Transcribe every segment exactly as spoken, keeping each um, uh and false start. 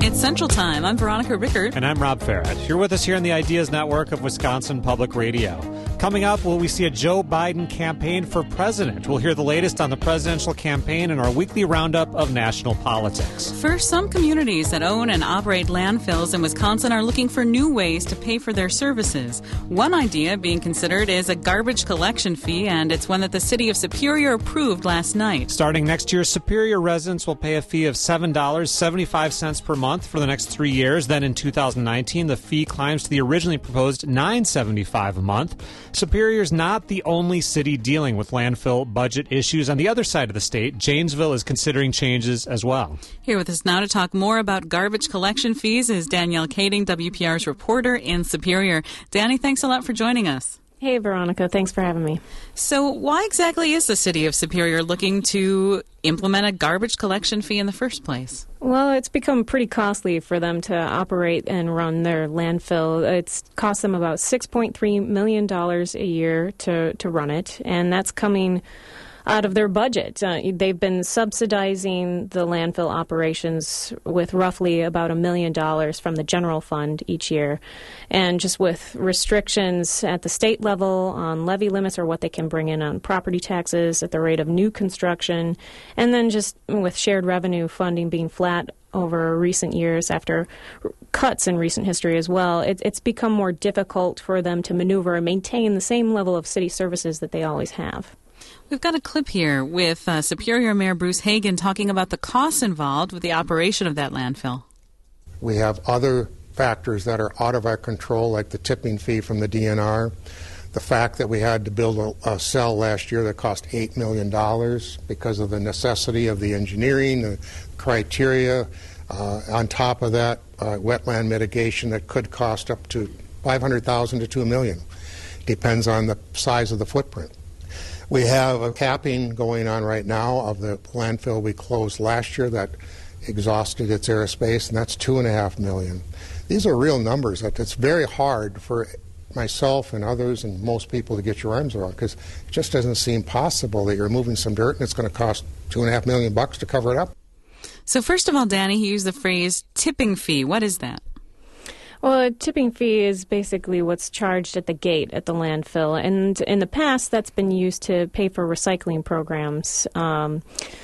It's Central Time. I'm Veronica Rickard. And I'm Rob Farrett. You're with us here on the Ideas Network of Wisconsin Public Radio. Coming up, will we see a Joe Biden campaign for president? We'll hear the latest on the presidential campaign in our weekly roundup of national politics. First, some communities that own and operate landfills in Wisconsin are looking for new ways to pay for their services. One idea being considered is a garbage collection fee, and it's one that the city of Superior approved last night. Starting next year, Superior residents will pay a fee of seven dollars and seventy-five cents per month for the next three years. Then in two thousand nineteen, the fee climbs to the originally proposed nine dollars and seventy-five cents a month. Superior is not the only city dealing with landfill budget issues. On the other side of the state, Janesville is considering changes as well. Here with us now to talk more about garbage collection fees is Danielle Kading, W P R's reporter in Superior. Danny, thanks a lot for joining us. Hey, Veronica. Thanks for having me. So why exactly is the city of Superior looking to implement a garbage collection fee in the first place? Well, it's become pretty costly for them to operate and run their landfill. It's cost them about six point three million dollars a year to, to run it, and that's coming out of their budget. Uh, they've been subsidizing the landfill operations with roughly about a million dollars from the general fund each year. And just with restrictions at the state level on levy limits or what they can bring in on property taxes at the rate of new construction, and then just with shared revenue funding being flat over recent years after cuts in recent history as well, it, it's become more difficult for them to maneuver and maintain the same level of city services that they always have. We've got a clip here with uh, Superior Mayor Bruce Hagan talking about the costs involved with the operation of that landfill. We have other factors that are out of our control, like the tipping fee from the D N R. The fact that we had to build a, a cell last year that cost eight million dollars because of the necessity of the engineering, the criteria. Uh, on top of that, uh, wetland mitigation that could cost up to five hundred thousand dollars to two million dollars. Depends on the size of the footprint. We have a capping going on right now of the landfill we closed last year that exhausted its airspace, and that's two and a half million. These are real numbers. It's very hard for myself and others and most people to get your arms around because it just doesn't seem possible that you're moving some dirt and it's going to cost two and a half million bucks to cover it up. So first of all, Danny, he used the phrase tipping fee. What is that? Well, a tipping fee is basically what's charged at the gate at the landfill. And in the past, that's been used to pay for recycling programs. Um,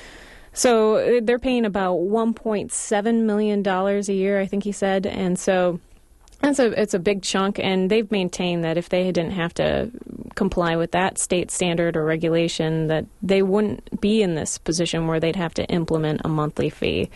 so they're paying about one point seven million dollars a year, I think he said. And so that's a, it's a big chunk. And they've maintained that if they didn't have to comply with that state standard or regulation, that they wouldn't be in this position where they'd have to implement a monthly fee.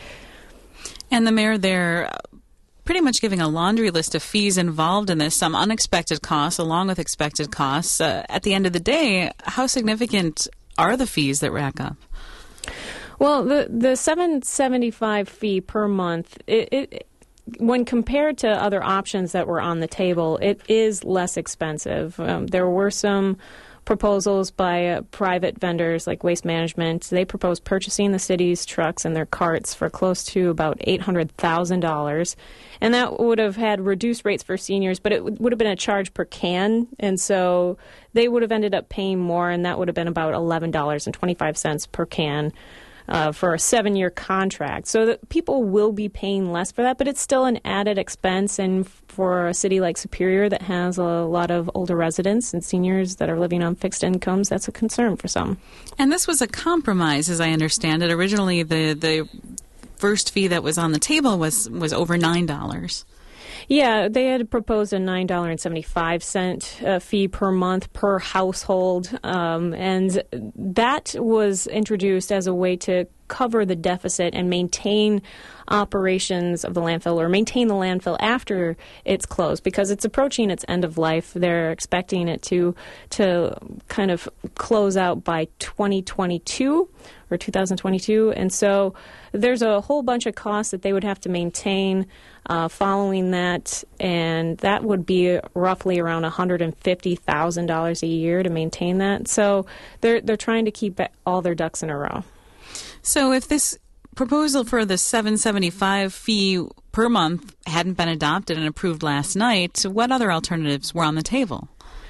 And the mayor there pretty much giving a laundry list of fees involved in this, some unexpected costs along with expected costs. Uh, at the end of the day, how significant are the fees that rack up? Well, the the seven dollars and seventy-five cents fee per month, it, it when compared to other options that were on the table, it is less expensive. Um, there were some proposals by uh, private vendors like Waste Management. They proposed purchasing the city's trucks and their carts for close to about eight hundred thousand dollars. And that would have had reduced rates for seniors, but it w- would have been a charge per can. And so they would have ended up paying more, and that would have been about eleven dollars and twenty-five cents per can. Uh, for a seven-year contract. So that people will be paying less for that, but it's still an added expense. And for a city like Superior that has a lot of older residents and seniors that are living on fixed incomes, that's a concern for some. And this was a compromise, as I understand it. Originally, the, the first fee that was on the table was, was over nine dollars. Yeah, they had proposed a nine dollars and seventy-five cents uh, fee per month per household, um, and that was introduced as a way to cover the deficit and maintain operations of the landfill or maintain the landfill after it's closed because it's approaching its end of life. They're expecting it to to kind of close out by twenty twenty-two or two thousand twenty-two, and so there's a whole bunch of costs that they would have to maintain uh, following that, and that would be roughly around one hundred fifty thousand dollars a year to maintain that. So they're they're trying to keep all their ducks in a row. So if this proposal for the seven dollars and seventy-five cents fee per month hadn't been adopted and approved last night, what other alternatives were on the table?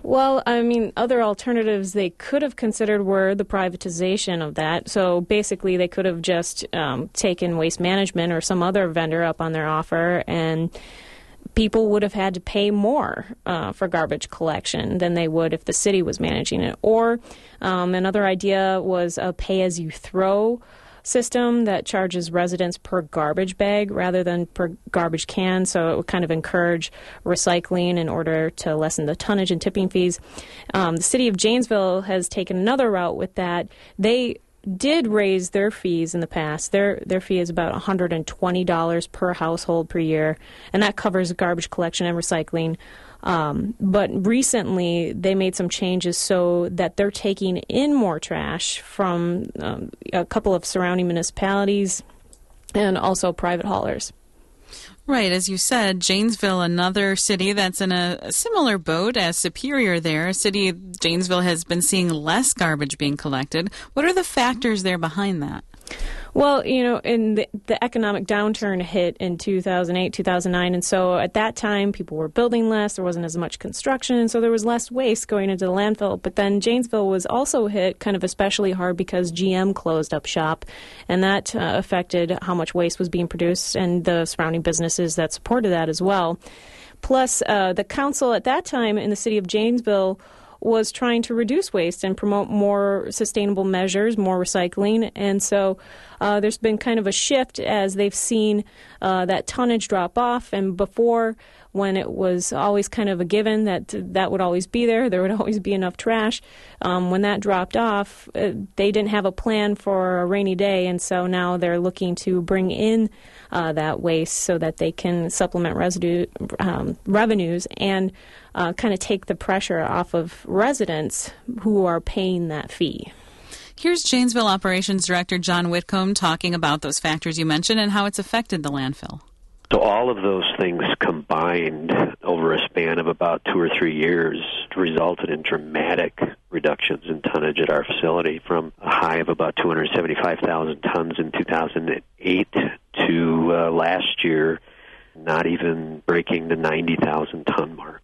Well, I mean, other alternatives they could have considered were the privatization of that. So basically, they could have just um, taken Waste Management or some other vendor up on their offer, and people would have had to pay more uh, for garbage collection than they would if the city was managing it. Or um, another idea was a pay-as-you-throw system that charges residents per garbage bag rather than per garbage can, so it would kind of encourage recycling in order to lessen the tonnage and tipping fees. Um, the city of Janesville has taken another route with that. They did raise their fees in the past. Their their fee is about one hundred twenty dollars per household per year, and that covers garbage collection and recycling. Um, but recently, they made some changes so that they're taking in more trash from um, a couple of surrounding municipalities and also private haulers. Right, as you said, Janesville, another city that's in a, a similar boat as Superior there. A city, Janesville, has been seeing less garbage being collected. What are the factors there behind that? Well, you know, in the, the economic downturn hit in two thousand eight, two thousand nine, and so at that time people were building less, there wasn't as much construction, and so there was less waste going into the landfill. But then Janesville was also hit kind of especially hard because G M closed up shop, and that uh, affected how much waste was being produced and the surrounding businesses that supported that as well. Plus, uh, the council at that time in the city of Janesville was trying to reduce waste and promote more sustainable measures, more recycling. And so uh, there's been kind of a shift as they've seen uh, that tonnage drop off. And before, when it was always kind of a given that that would always be there, there would always be enough trash, um, when that dropped off, uh, they didn't have a plan for a rainy day. And so now they're looking to bring in uh, that waste so that they can supplement residue um, revenues and Uh, kind of take the pressure off of residents who are paying that fee. Here's Janesville Operations Director John Whitcomb talking about those factors you mentioned and how it's affected the landfill. So all of those things combined over a span of about two or three years resulted in dramatic reductions in tonnage at our facility, from a high of about two hundred seventy-five thousand tons in two thousand eight to uh, last year not even breaking the ninety thousand ton mark.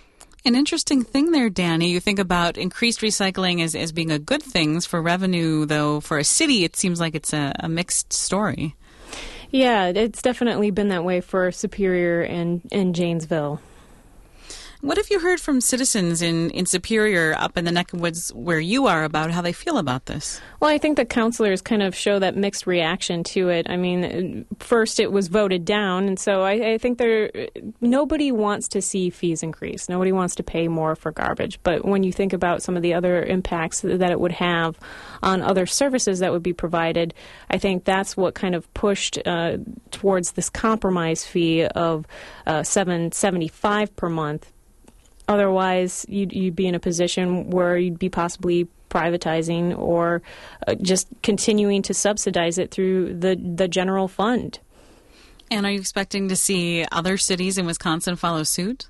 An interesting thing there, Danny. You think about increased recycling as, as being a good thing for revenue, though for a city it seems like it's a, a mixed story. Yeah, it's definitely been that way for Superior and, and Janesville. What have you heard from citizens in, in Superior, up in the neck of woods where you are, about how they feel about this? Well, I think the councilors kind of show that mixed reaction to it. I mean, first it was voted down, and so I, I think there nobody wants to see fees increase. Nobody wants to pay more for garbage. But when you think about some of the other impacts that it would have on other services that would be provided, I think that's what kind of pushed uh, towards this compromise fee of uh, seven seventy-five per month. Otherwise, you'd, you'd be in a position where you'd be possibly privatizing or uh, just continuing to subsidize it through the, the general fund. And are you expecting to see other cities in Wisconsin follow suit?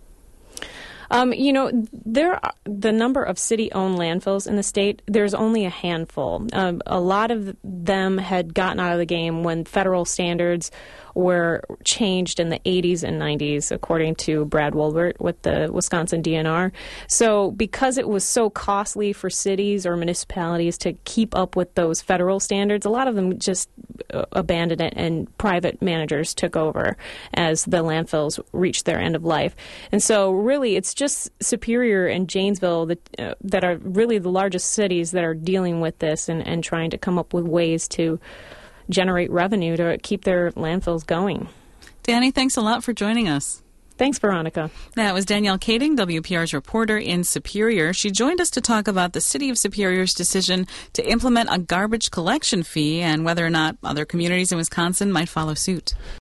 Um, you know, there are, the number of city-owned landfills in the state, there's only a handful. Um, a lot of them had gotten out of the game when federal standards were changed in the eighties and nineties, according to Brad Wolbert with the Wisconsin D N R. So because it was so costly for cities or municipalities to keep up with those federal standards, a lot of them just uh, abandoned it and private managers took over as the landfills reached their end of life. And so really it's just Superior and Janesville that, uh, that are really the largest cities that are dealing with this and, and trying to come up with ways to generate revenue to keep their landfills going. Danny, thanks a lot for joining us. Thanks, Veronica. That was Danielle Kading, W P R's reporter in Superior. She joined us to talk about the City of Superior's decision to implement a garbage collection fee and whether or not other communities in Wisconsin might follow suit.